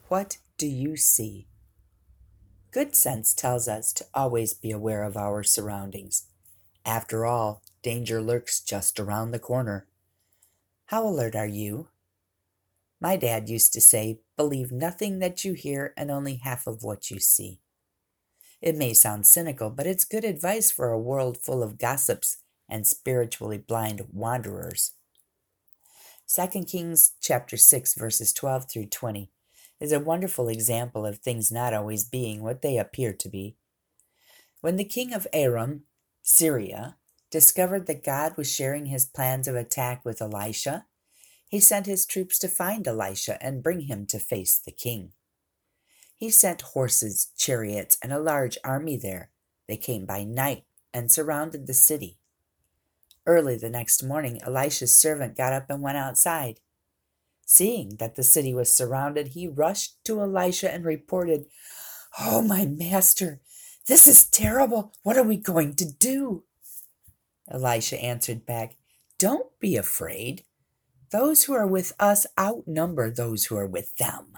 What do you see? Good sense tells us to always be aware of our surroundings. After all, danger lurks just around the corner. How alert are you? My dad used to say, believe nothing that you hear and only half of what you see. It may sound cynical, but it's good advice for a world full of gossips and spiritually blind wanderers. 2 Kings chapter 6 verses 12 through 20 is a wonderful example of things not always being what they appear to be. When the king of Aram, Syria, discovered that God was sharing his plans of attack with Elisha, he sent his troops to find Elisha and bring him to face the king. He sent horses, chariots, and a large army there. They came by night and surrounded the city. Early the next morning, Elisha's servant got up and went outside. Seeing that the city was surrounded, he rushed to Elisha and reported, "Oh, my master, this is terrible. What are we going to do?" Elisha answered back, "Don't be afraid. Those who are with us outnumber those who are with them."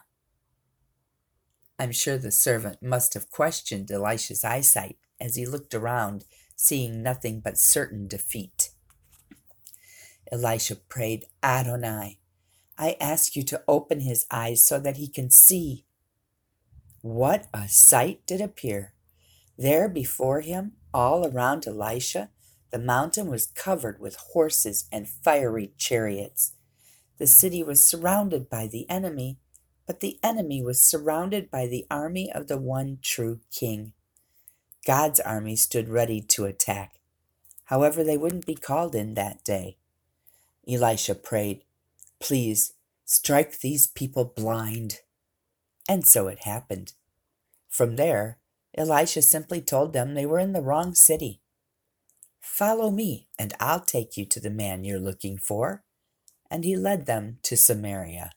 I'm sure the servant must have questioned Elisha's eyesight as he looked around, seeing nothing but certain defeat. Elisha prayed, "Adonai, I ask you to open his eyes so that he can see." What a sight did appear! There before him, all around Elisha, the mountain was covered with horses and fiery chariots. The city was surrounded by the enemy, but the enemy was surrounded by the army of the one true king. God's army stood ready to attack. However, they wouldn't be called in that day. Elisha prayed, "Please, strike these people blind." And so it happened. From there, Elisha simply told them they were in the wrong city. "Follow me, and I'll take you to the man you're looking for." And he led them to Samaria.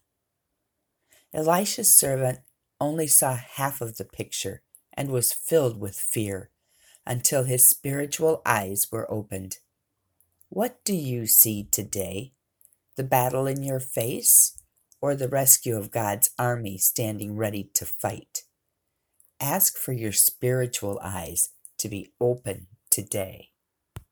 Elisha's servant only saw half of the picture and was filled with fear until his spiritual eyes were opened. What do you see today? The battle in your face, or the rescue of God's army standing ready to fight? Ask for your spiritual eyes to be open today.